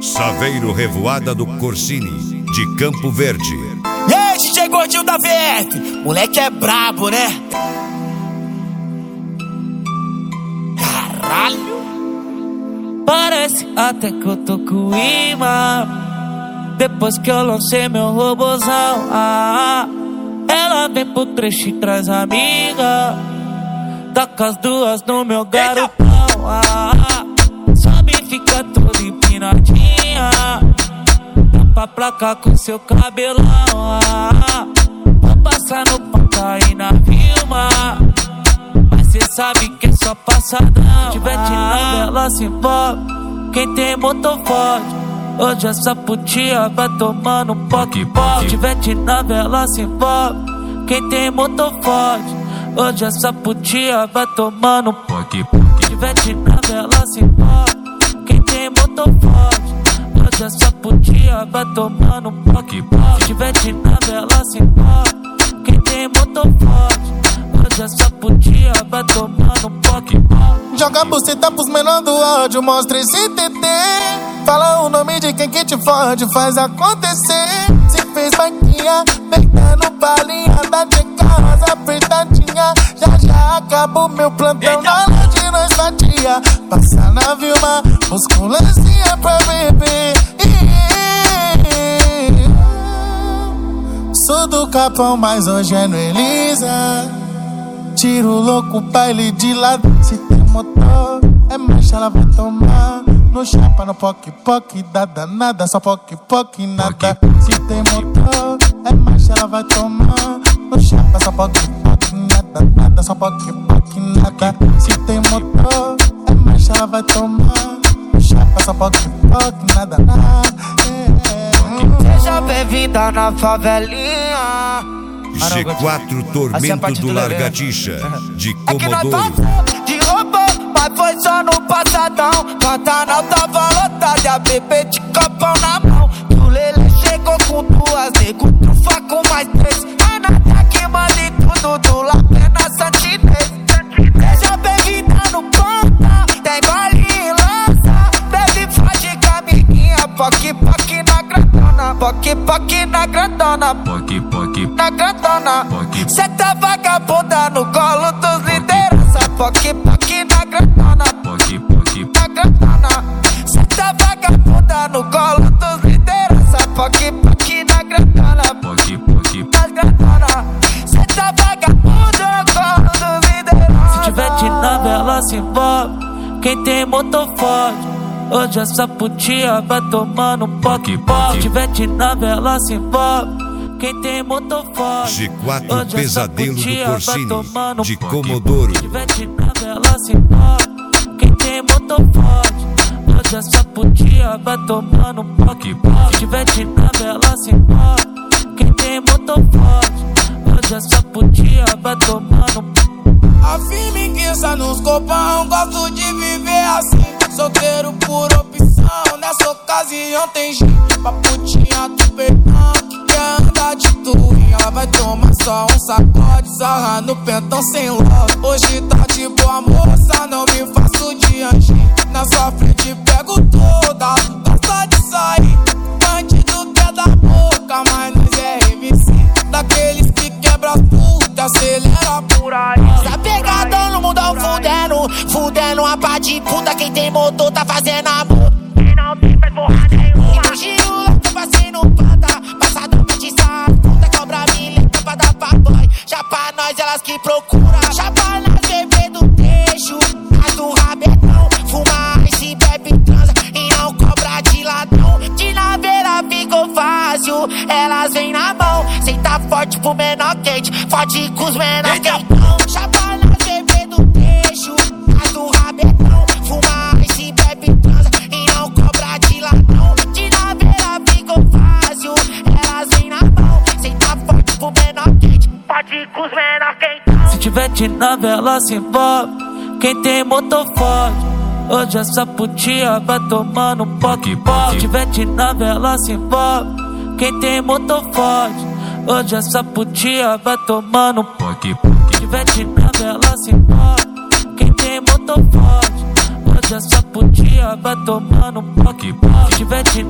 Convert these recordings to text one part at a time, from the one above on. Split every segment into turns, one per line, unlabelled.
Saveiro Revoada do Corsini, de Campo Verde.
E aí, DJ Gordinho da VF, moleque é brabo, né? Caralho!
Parece até que eu tô com imã. Depois que eu lancei meu robozão, ela vem pro trecho e traz amiga. Taca as duas no meu garotão, sobe e fica toda empinadinha. Tampa a placa com seu cabelão, vou passar no ponta e na Vilma. Mas cê sabe que é só passadão. Tiver de nada, ela se envolve. Quem tem motor forte, hoje essa putinha vai tomando um poque-poque. Tiver de nave, ela se envolve. Quem tem motor forte, hoje essa putinha vai tomando um poque-poque. Tiver de nave, ela se envolve. Quem tem motor forte, hoje essa putinha vai tomando um poque-poque. Tiver de nave, ela se envolve. Quem tem motor forte, hoje essa putinha vai tomando um poque-poque.
Joga a buceta pros menor do ódio, mostra esse TT. Fala o nome de quem que te fode, faz acontecer. Se fez maquinha, deitando balinha da teca rosa apertadinha. Já acabou meu plantão na hora de nós fatia. Passa na Vilma, musculancinha pra beber. Sou do Capão, mas hoje é no Elisa. Tiro louco, baile de lado. Se tem motor, é marcha, ela vai tomar. No chapa, no poque-poque, dá danada, só poque-poque, nada. Se tem motor, é marcha, ela vai tomar. No chapa, só poque-poque, nada, só poque-poque, nada. Se tem motor, é marcha, ela vai tomar. No chapa, só poque-poque, nada.
Seja bem-vinda na favelinha.
G4 Tormento do Largatixa, de Comodoro.
De roupa, mas foi só no passadão. Pantanal tava lotado e a bebê de copão na mão. O Lele chegou com duas, nego trufa com mais três. A nada que manda em tudo do Lapé na Santinês. Seja bem-vinda no ponta, tem gole e lança. Bebe forte com a amiguinha, poque-poque na grandona. Poque-poque na grandona, poque-poque na grandona. Cê tá vagabunda no colo dos liderança. Poque-poque na grandona, poque-poque na grandona. Cê tá vagabunda no colo dos liderança. Poque-poque na grandona, poque-poque na grandona. Cê tá vagabunda no colo dos liderança. Se tiver de nave, ela se envolve. Quem tem motor forte, hoje essa putinha vai tomando um poque-poque. Se tiver de nave, ela se envolve. Quem tem motor forte,
G4 Pesadelo do Corsini, de Comodoro.
Se tiver de nave, ela se envolve. Quem tem motor forte, hoje essa putinha vai tomando um poque-poque. Se tiver de nave, ela se envolve. Quem tem motor forte, hoje essa putinha vai tomando um poque-poque.
A firmiguiça nos copão, gosto de viver assim. Solteiro por opção, nessa ocasião tem gente pra putinha do peitão que quer andar de tourinho. Ela vai tomar só um sacode, sarra no pentão sem love. Hoje tá de boa moça, não me faço de anjinho. Na sua frente pego toda, gosta de sair. Bandido quer da boca, mas nós é MC. Daqueles que quebra as putas, acelera por aí.
Tá pegadão no mundão fudendo uma pá de puta. Quem tem motor tá fazendo amor. Quem não tem faz porra nenhuma. E no giro louco passei no planta. Passadão pra te puta, cobra mileta pra dar pra boy. Já pra nós elas que procura. Já pra nós bebê do trecho, as do rabetão. Fuma e se bebe transa e não cobra de ladrão. De naveira ficou fácil, elas vêm na mão. Senta forte pro menor quente, forte com os menor quentão. Já pra nós bebê do trecho, as do rabetão. Fuma e se bebe transa e não cobra de ladrão. De naveira ficou fácil, elas vêm na mão. Senta forte pro menor quente, forte com os menor quentão.
Se tiver de nave, ela se envolve. Quem tem motor forte, hoje essa putinha vai tomando um poque-poque. Se tiver de nave, ela se envolve. Quem tem motor forte, hoje essa putinha vai tomando um poque-poque. Se tiver de nave, ela se envolve. Quem tem motor forte, hoje essa putinha vai tomando um poque-poque. Se tiver de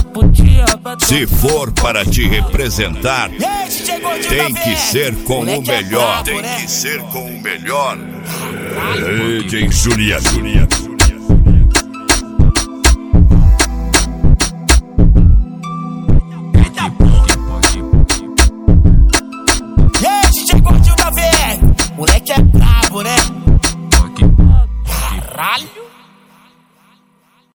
Se for para te representar, tem que ser com o melhor. Tem que ser com o melhor. DJ Juliano.